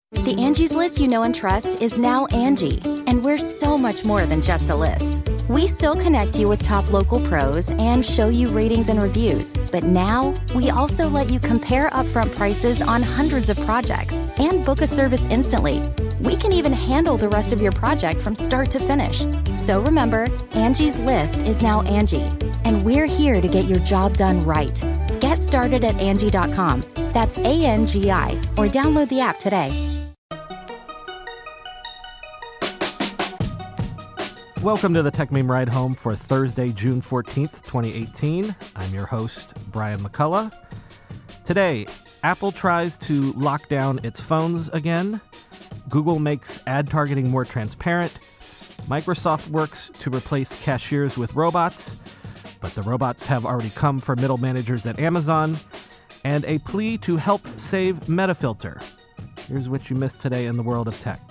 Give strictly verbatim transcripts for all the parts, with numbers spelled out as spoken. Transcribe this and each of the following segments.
The Angie's List you know and trust is now Angie, and we're so much more than just a list. We still connect you with top local pros and show you ratings and reviews, but now we also let you compare upfront prices on hundreds of projects and book a service instantly. We can even handle the rest of your project from start to finish. So remember, Angie's List is now Angie, and we're here to get your job done right. Get started at Angie dot com. That's A N G I, or download the app today. Welcome to the Tech Meme Ride Home for Thursday, June fourteenth, twenty eighteen. I'm your host, Brian McCullough. Today, Apple tries to lock down its phones again. Google makes ad targeting more transparent. Microsoft works to replace cashiers with robots, but the robots have already come for middle managers at Amazon. And a plea to help save Metafilter. Here's what you missed today in the world of tech.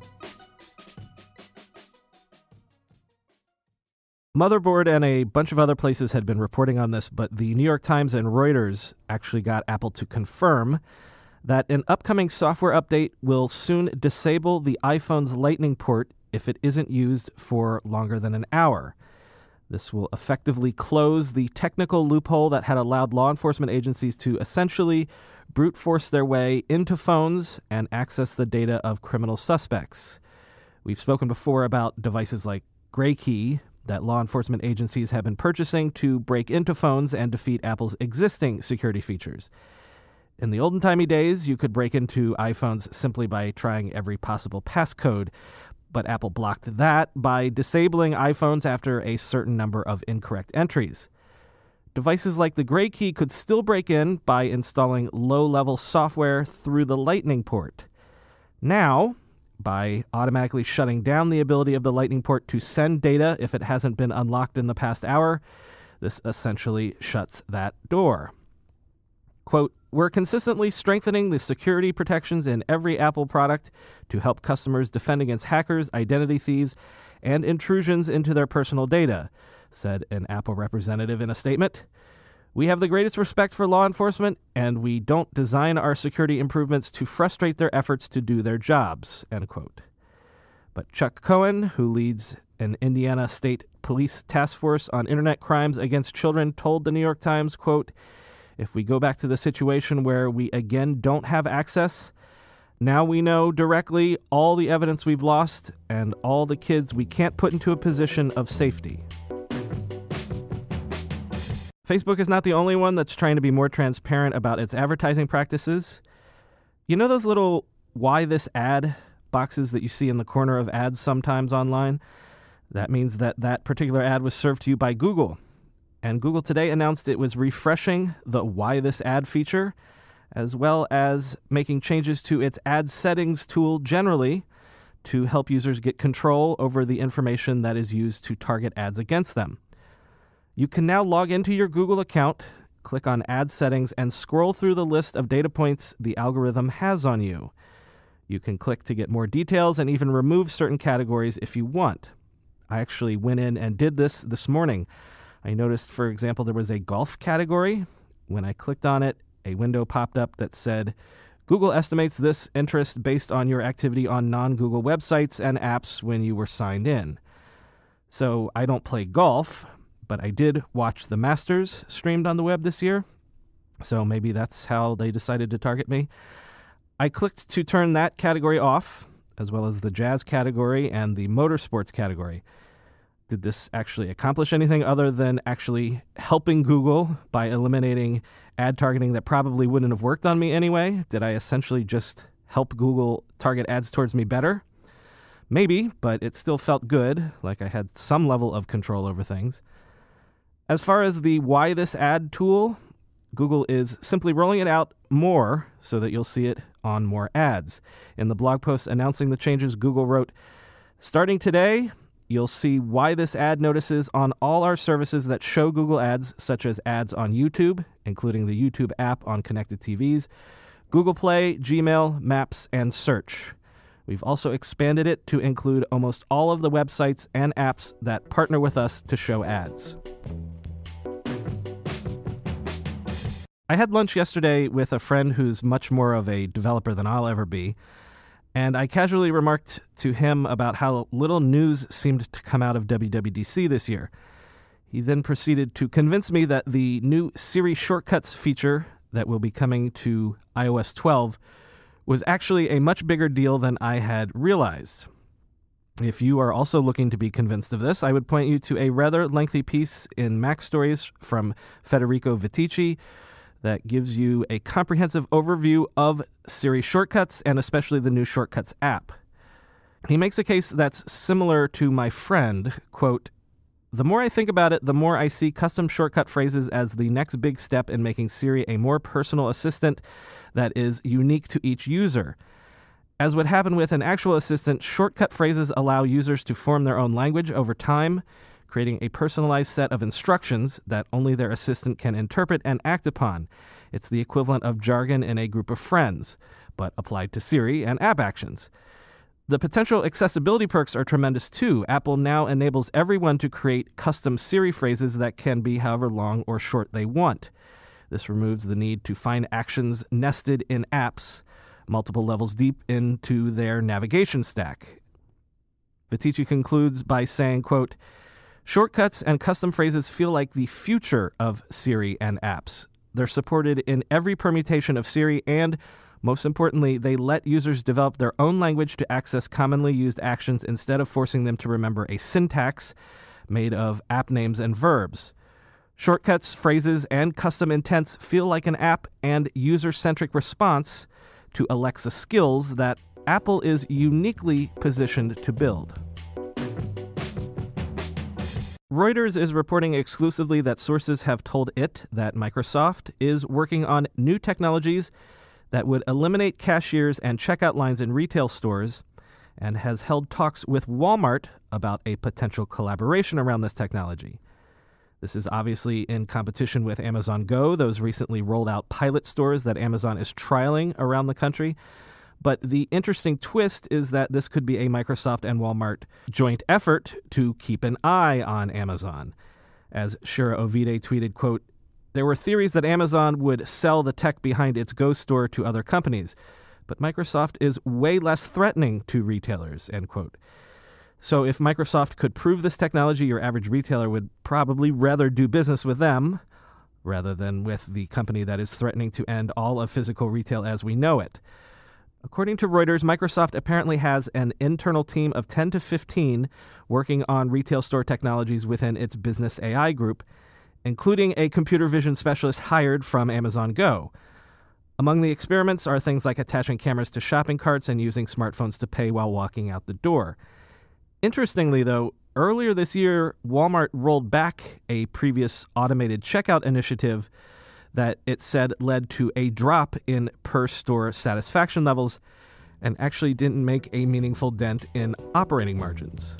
Motherboard and a bunch of other places had been reporting on this, but the New York Times and Reuters actually got Apple to confirm that an upcoming software update will soon disable the iPhone's Lightning port if it isn't used for longer than an hour. This will effectively close the technical loophole that had allowed law enforcement agencies to essentially brute force their way into phones and access the data of criminal suspects. We've spoken before about devices like GrayKey that law enforcement agencies have been purchasing to break into phones and defeat Apple's existing security features. In the olden-timey days, you could break into iPhones simply by trying every possible passcode, but Apple blocked that by disabling iPhones after a certain number of incorrect entries. Devices like the GrayKey could still break in by installing low-level software through the Lightning port. Now, by automatically shutting down the ability of the Lightning port to send data if it hasn't been unlocked in the past hour, this essentially shuts that door. Quote, "We're consistently strengthening the security protections in every Apple product to help customers defend against hackers, identity thieves, and intrusions into their personal data," said an Apple representative in a statement. "We have the greatest respect for law enforcement, and we don't design our security improvements to frustrate their efforts to do their jobs," end quote. But Chuck Cohen, who leads an Indiana State Police task force on internet crimes against children, told the New York Times, quote, "If we go back to the situation where we again don't have access, now we know directly all the evidence we've lost and all the kids we can't put into a position of safety." Facebook is not the only one that's trying to be more transparent about its advertising practices. You know those little "why this ad" boxes that you see in the corner of ads sometimes online? That means that that particular ad was served to you by Google. And Google today announced it was refreshing the "why this ad" feature, as well as making changes to its ad settings tool generally to help users get control over the information that is used to target ads against them. You can now log into your Google account, click on Ad Settings, and scroll through the list of data points the algorithm has on you. You can click to get more details and even remove certain categories if you want. I actually went in and did this this morning. I noticed, for example, there was a golf category. When I clicked on it, a window popped up that said, "Google estimates this interest based on your activity on non-Google websites and apps when you were signed in." So I don't play golf, but I did watch the Masters streamed on the web this year, so maybe that's how they decided to target me. I clicked to turn that category off, as well as the jazz category and the motorsports category. Did this actually accomplish anything other than actually helping Google by eliminating ad targeting that probably wouldn't have worked on me anyway? Did I essentially just help Google target ads towards me better? Maybe, but it still felt good, like I had some level of control over things. As far as the "why this ad" tool, Google is simply rolling it out more so that you'll see it on more ads. In the blog post announcing the changes, Google wrote, "Starting today, you'll see why this ad notices on all our services that show Google ads, such as ads on YouTube, including the YouTube app on connected T Vs, Google Play, Gmail, Maps, and Search. We've also expanded it to include almost all of the websites and apps that partner with us to show ads." I had lunch yesterday with a friend who's much more of a developer than I'll ever be, And I casually remarked to him about how little news seemed to come out of W W D C this year. He then proceeded to convince me that the new Siri Shortcuts feature that will be coming to i O S twelve was actually a much bigger deal than I had realized. If you are also looking to be convinced of this, I would point you to a rather lengthy piece in Mac Stories from Federico Vitici that gives you a comprehensive overview of Siri Shortcuts and especially the new Shortcuts app. He makes a case that's similar to my friend, quote, "The more I think about it, the more I see custom shortcut phrases as the next big step in making Siri a more personal assistant that is unique to each user. As would happen with an actual assistant, shortcut phrases allow users to form their own language over time, creating a personalized set of instructions that only their assistant can interpret and act upon. It's the equivalent of jargon in a group of friends, but applied to Siri and app actions. The potential accessibility perks are tremendous too. Apple now enables everyone to create custom Siri phrases that can be however long or short they want. This removes the need to find actions nested in apps multiple levels deep into their navigation stack." Vitici concludes by saying, quote, "Shortcuts and custom phrases feel like the future of Siri and apps. They're supported in every permutation of Siri and, most importantly, they let users develop their own language to access commonly used actions instead of forcing them to remember a syntax made of app names and verbs. Shortcuts, phrases, and custom intents feel like an app and user-centric response to Alexa skills that Apple is uniquely positioned to build." Reuters is reporting exclusively that sources have told it that Microsoft is working on new technologies that would eliminate cashiers and checkout lines in retail stores, and has held talks with Walmart about a potential collaboration around this technology. This is obviously in competition with Amazon Go, those recently rolled out pilot stores that Amazon is trialing around the country. But the interesting twist is that this could be a Microsoft and Walmart joint effort to keep an eye on Amazon. As Shira Ovide tweeted, quote, "There were theories that Amazon would sell the tech behind its Go store to other companies, but Microsoft is way less threatening to retailers," end quote. So if Microsoft could prove this technology, your average retailer would probably rather do business with them rather than with the company that is threatening to end all of physical retail as we know it. According to Reuters, Microsoft apparently has an internal team of ten to fifteen working on retail store technologies within its business A I group, including a computer vision specialist hired from Amazon Go. Among the experiments are things like attaching cameras to shopping carts and using smartphones to pay while walking out the door. Interestingly, though, earlier this year, Walmart rolled back a previous automated checkout initiative that it said led to a drop in per-store satisfaction levels and actually didn't make a meaningful dent in operating margins.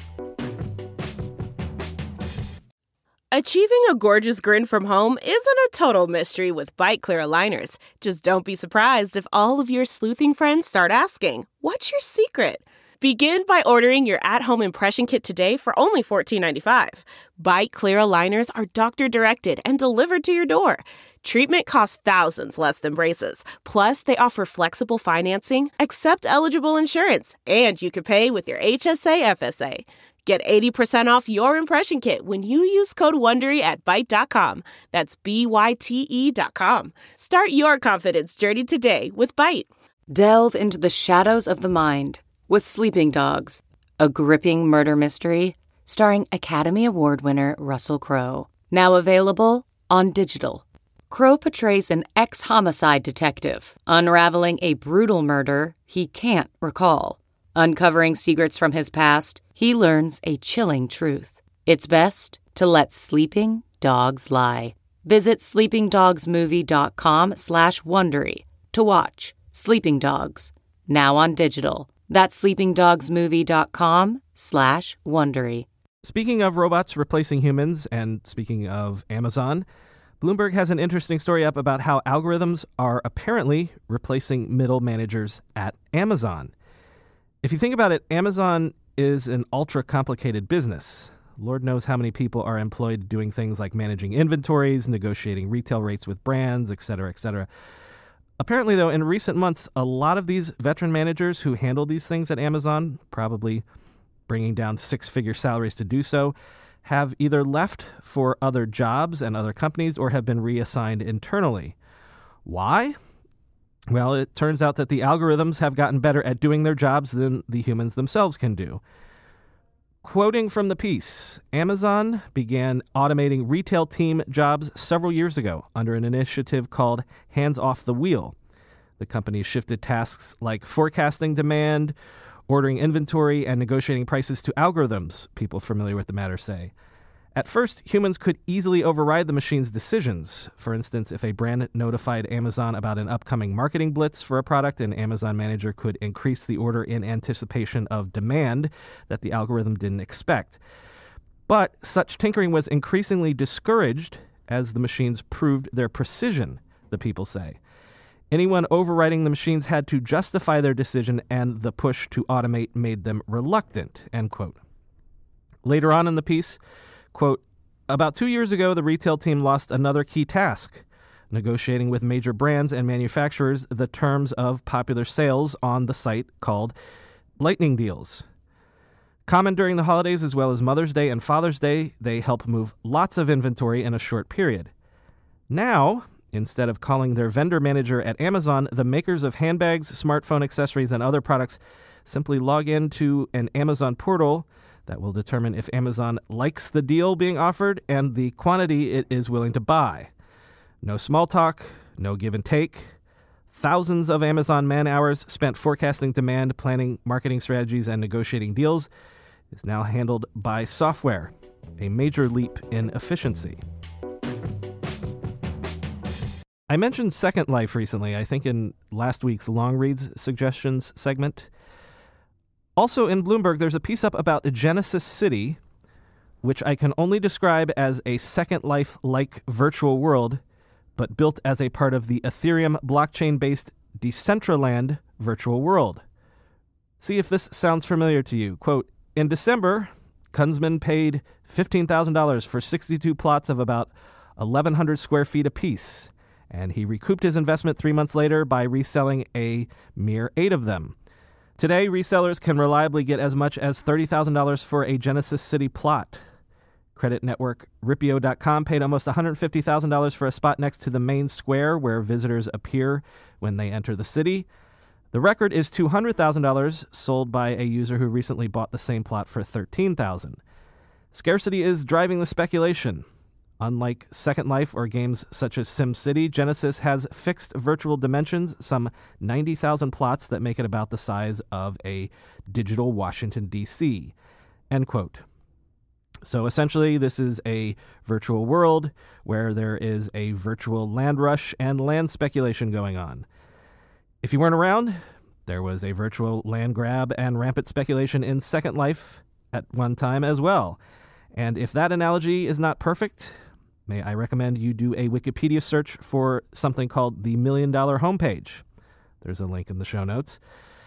Achieving a gorgeous grin from home isn't a total mystery with Byte Clear aligners. Just don't be surprised if all of your sleuthing friends start asking, "What's your secret?" Begin by ordering your at-home impression kit today for only fourteen ninety-five. Byte Clear aligners are doctor-directed and delivered to your door. Treatment costs thousands less than braces. Plus, they offer flexible financing, accept eligible insurance, and you can pay with your H S A F S A. Get eighty percent off your impression kit when you use code WONDERY at byte dot com. That's B Y T E dot com. Start your confidence journey today with Byte. Delve into the shadows of the mind with Sleeping Dogs, a gripping murder mystery starring Academy Award winner Russell Crowe. Now available on digital. Crowe portrays an ex-homicide detective unraveling a brutal murder he can't recall. Uncovering secrets from his past, he learns a chilling truth. It's best to let sleeping dogs lie. Visit sleepingdogsmovie.com slash Wondery to watch Sleeping Dogs, now on digital. That's sleepingdogsmovie.com slash Wondery. Speaking of robots replacing humans, and speaking of Amazon, Bloomberg has an interesting story up about how algorithms are apparently replacing middle managers at Amazon. If you think about it, Amazon is an ultra-complicated business. Lord knows how many people are employed doing things like managing inventories, negotiating retail rates with brands, et cetera, et cetera. Apparently, though, in recent months, a lot of these veteran managers who handle these things at Amazon, probably bringing down six-figure salaries to do so, have either left for other jobs and other companies or have been reassigned internally. Why? Well, it turns out that the algorithms have gotten better at doing their jobs than the humans themselves can do. Quoting from the piece, Amazon began automating retail team jobs several years ago under an initiative called Hands Off the Wheel. The company shifted tasks like forecasting demand, ordering inventory, and negotiating prices to algorithms, people familiar with the matter say. At first, humans could easily override the machine's decisions. For instance, if a brand notified Amazon about an upcoming marketing blitz for a product, an Amazon manager could increase the order in anticipation of demand that the algorithm didn't expect. But such tinkering was increasingly discouraged as the machines proved their precision, the people say. Anyone overriding the machines had to justify their decision, and the push to automate made them reluctant, end quote. Later on in the piece, quote, about two years ago, the retail team lost another key task, negotiating with major brands and manufacturers the terms of popular sales on the site called Lightning Deals. Common during the holidays as well as Mother's Day and Father's Day, they help move lots of inventory in a short period. Now, instead of calling their vendor manager at Amazon, the makers of handbags, smartphone accessories, and other products simply log into an Amazon portal that will determine if Amazon likes the deal being offered and the quantity it is willing to buy. No small talk, no give and take. Thousands of Amazon man-hours spent forecasting demand, planning marketing strategies, and negotiating deals is now handled by software, a major leap in efficiency. I mentioned Second Life recently, I think in last week's Long Reads Suggestions segment. Also in Bloomberg, there's a piece up about Genesis City, which I can only describe as a Second Life-like virtual world, but built as a part of the Ethereum blockchain-based Decentraland virtual world. See if this sounds familiar to you. Quote, in December, Kunzman paid fifteen thousand dollars for sixty-two plots of about eleven hundred square feet apiece, and he recouped his investment three months later by reselling a mere eight of them. Today, resellers can reliably get as much as thirty thousand dollars for a Genesis City plot. Credit network Ripio dot com paid almost one hundred fifty thousand dollars for a spot next to the main square where visitors appear when they enter the city. The record is two hundred thousand dollars, sold by a user who recently bought the same plot for thirteen thousand dollars. Scarcity is driving the speculation. Unlike Second Life or games such as SimCity, Genesis has fixed virtual dimensions, some ninety thousand plots that make it about the size of a digital Washington, D C, end quote. So essentially, this is a virtual world where there is a virtual land rush and land speculation going on. If you weren't around, there was a virtual land grab and rampant speculation in Second Life at one time as well. And if that analogy is not perfect, may I recommend you do a Wikipedia search for something called the Million Dollar Homepage. There's a link in the show notes.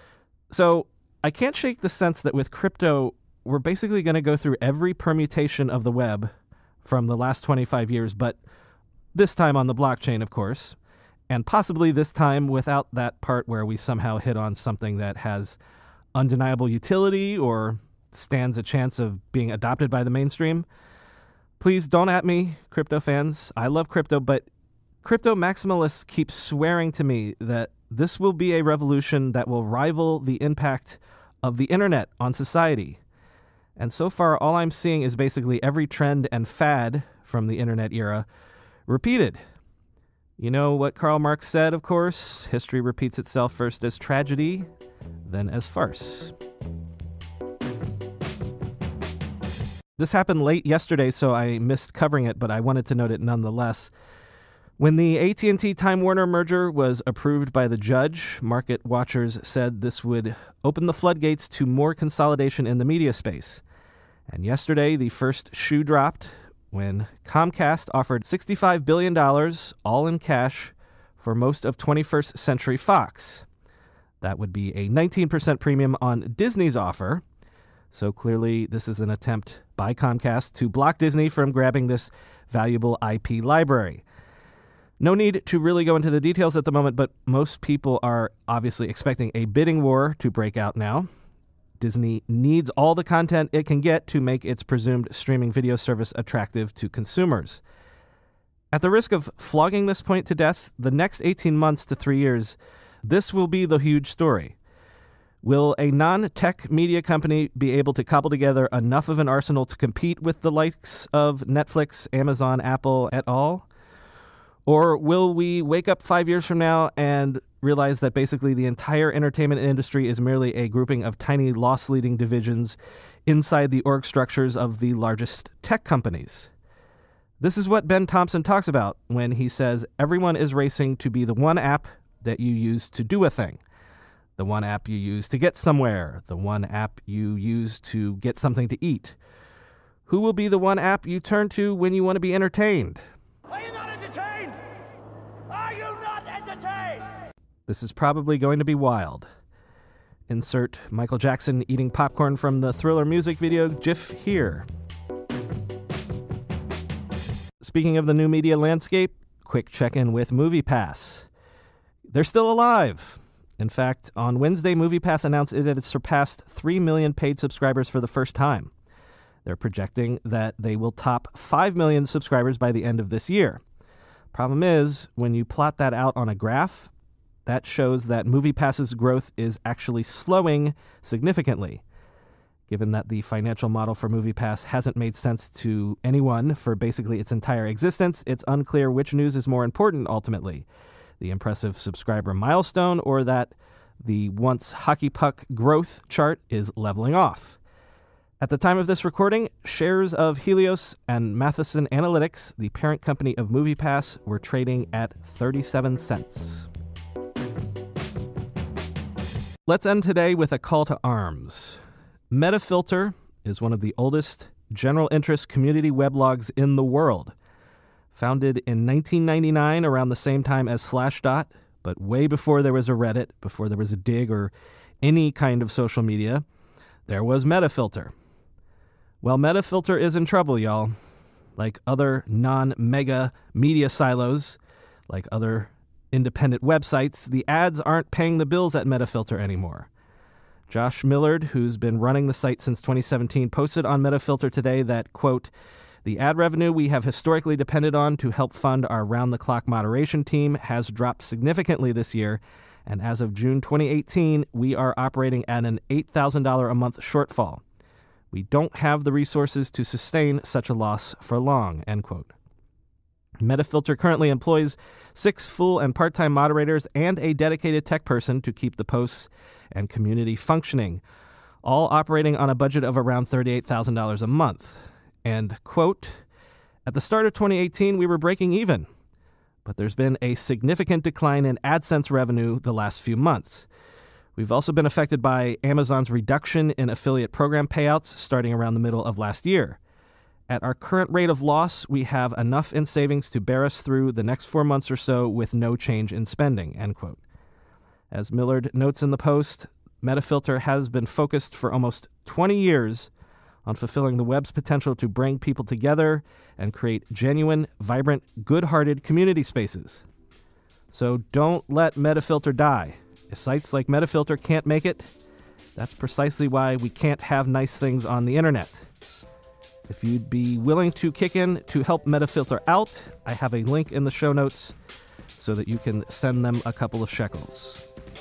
So I can't shake the sense that with crypto, we're basically going to go through every permutation of the web from the last twenty-five years, but this time on the blockchain, of course, and possibly this time without that part where we somehow hit on something that has undeniable utility or stands a chance of being adopted by the mainstream. Please don't at me, crypto fans. I love crypto, but crypto maximalists keep swearing to me that this will be a revolution that will rival the impact of the internet on society. And so far, all I'm seeing is basically every trend and fad from the internet era repeated. You know what Karl Marx said, of course? History repeats itself first as tragedy, then as farce. This happened late yesterday, so I missed covering it, but I wanted to note it nonetheless. When the A T and T Time Warner merger was approved by the judge, market watchers said this would open the floodgates to more consolidation in the media space. And yesterday, the first shoe dropped when Comcast offered sixty-five billion dollars, all in cash, for most of twenty-first Century Fox. That would be a nineteen percent premium on Disney's offer. So clearly, this is an attempt by Comcast to block Disney from grabbing this valuable I P library. No need to really go into the details at the moment, but most people are obviously expecting a bidding war to break out now. Disney needs all the content it can get to make its presumed streaming video service attractive to consumers. At the risk of flogging this point to death, the next eighteen months to three years, this will be the huge story. Will a non-tech media company be able to cobble together enough of an arsenal to compete with the likes of Netflix, Amazon, Apple, et al.? Or will we wake up five years from now and realize that basically the entire entertainment industry is merely a grouping of tiny loss-leading divisions inside the org structures of the largest tech companies? This is what Ben Thompson talks about when he says everyone is racing to be the one app that you use to do a thing, the one app you use to get somewhere, the one app you use to get something to eat. Who will be the one app you turn to when you want to be entertained? Are you not entertained? Are you not entertained? This is probably going to be wild. Insert Michael Jackson eating popcorn from the Thriller music video GIF here. Speaking of the new media landscape, quick check-in with MoviePass. They're still alive. In fact, on Wednesday, MoviePass announced it had surpassed three million paid subscribers for the first time. They're projecting that they will top five million subscribers by the end of this year. Problem is, when you plot that out on a graph, that shows that MoviePass's growth is actually slowing significantly. Given that the financial model for MoviePass hasn't made sense to anyone for basically its entire existence, it's unclear which news is more important ultimately. The impressive subscriber milestone, or that the once hockey puck growth chart is leveling off. At the time of this recording, shares of Helios and Matheson Analytics, the parent company of MoviePass, were trading at thirty-seven cents. Let's end today with a call to arms. Metafilter is one of the oldest general interest community weblogs in the world. Founded in nineteen ninety-nine, around the same time as Slashdot, but way before there was a Reddit, before there was a Dig or any kind of social media, there was Metafilter. Well, Metafilter is in trouble, y'all. Like other non-mega media silos, like other independent websites, the ads aren't paying the bills at Metafilter anymore. Josh Millard, who's been running the site since twenty seventeen, posted on Metafilter today that, quote, "The ad revenue we have historically depended on to help fund our round-the-clock moderation team has dropped significantly this year, and as of June twenty eighteen, we are operating at an eight thousand dollars a month shortfall. We don't have the resources to sustain such a loss for long," end quote. Metafilter currently employs six full and part-time moderators and a dedicated tech person to keep the posts and community functioning, all operating on a budget of around thirty-eight thousand dollars a month. And, quote, "At the start of twenty eighteen, we were breaking even, but there's been a significant decline in AdSense revenue the last few months. We've also been affected by Amazon's reduction in affiliate program payouts starting around the middle of last year. At our current rate of loss, we have enough in savings to bear us through the next four months or so with no change in spending," end quote. As Millard notes in the post, Metafilter has been focused for almost twenty years on fulfilling the web's potential to bring people together and create genuine, vibrant, good-hearted community spaces. So don't let Metafilter die. If sites like Metafilter can't make it, that's precisely why we can't have nice things on the internet. If you'd be willing to kick in to help Metafilter out, I have a link in the show notes so that you can send them a couple of shekels.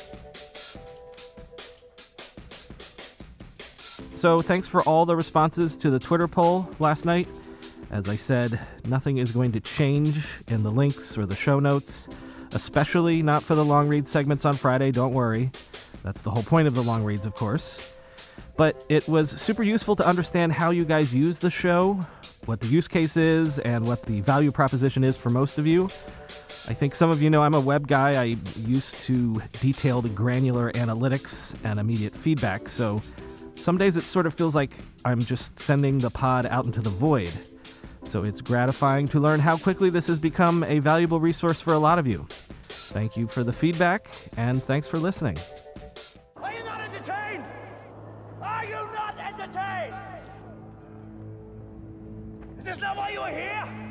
So thanks for all the responses to the Twitter poll last night. As I said, nothing is going to change in the links or the show notes, especially not for the long read segments on Friday. Don't worry. That's the whole point of the long reads, of course. But it was super useful to understand how you guys use the show, what the use case is, and what the value proposition is for most of you. I think some of you know I'm a web guy. I used to detailed granular analytics and immediate feedback, so some days it sort of feels like I'm just sending the pod out into the void. So it's gratifying to learn how quickly this has become a valuable resource for a lot of you. Thank you for the feedback, and thanks for listening. Are you not entertained? Are you not entertained? Is this not why you are here?